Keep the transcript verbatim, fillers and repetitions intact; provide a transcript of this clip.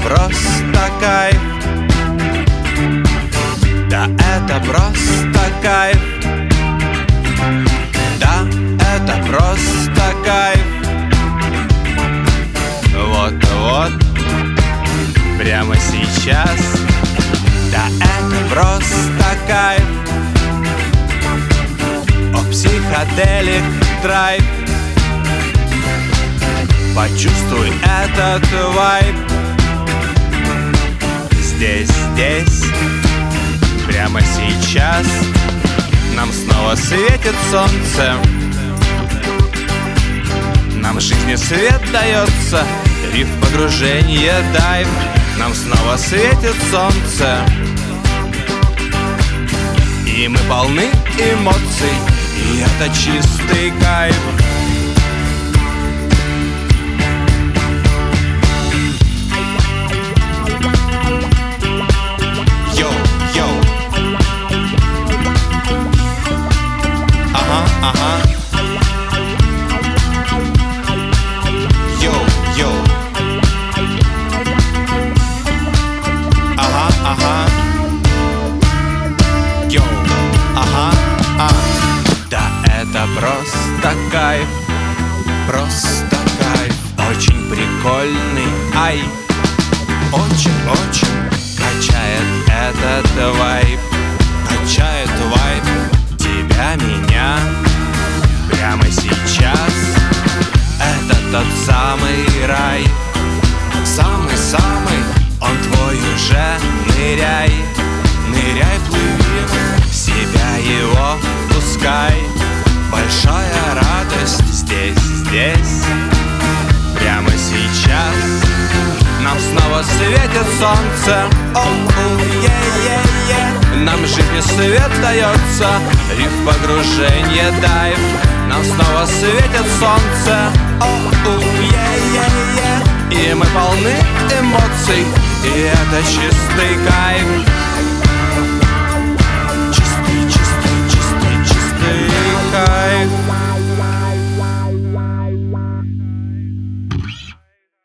просто кайф. Да, это просто кайф. Да, это просто кайф. Вот-вот, прямо сейчас. Да, это просто кайф. О, психоделик драйв. Почувствуй этот вайб. Здесь, здесь, прямо сейчас нам снова светит солнце. Нам в жизни свет дается, риф погружение дайв. Нам снова светит солнце, и мы полны эмоций, и это чистый кайф. Йоу, йоу. Ага, ага. Йоу, йоу. Ага, ага. Йоу, ага, а. Да, это просто кайф. Просто кайф. Очень прикольный, ай. Очень-очень качает этот вайб. Качает вайб тебя, меня. Прямо сейчас это тот самый рай. Самый-самый, он твой уже. Ныряй, ныряй, плыви, в себя его пускай. Большая радость здесь, здесь, прямо сейчас. Нам снова светит солнце. Оу, е-е-е. Нам в жизни свет дается, риф погружение дайв. Нам снова светит солнце. Оу, е-е-е. И мы полны эмоций, и это чистый кайф.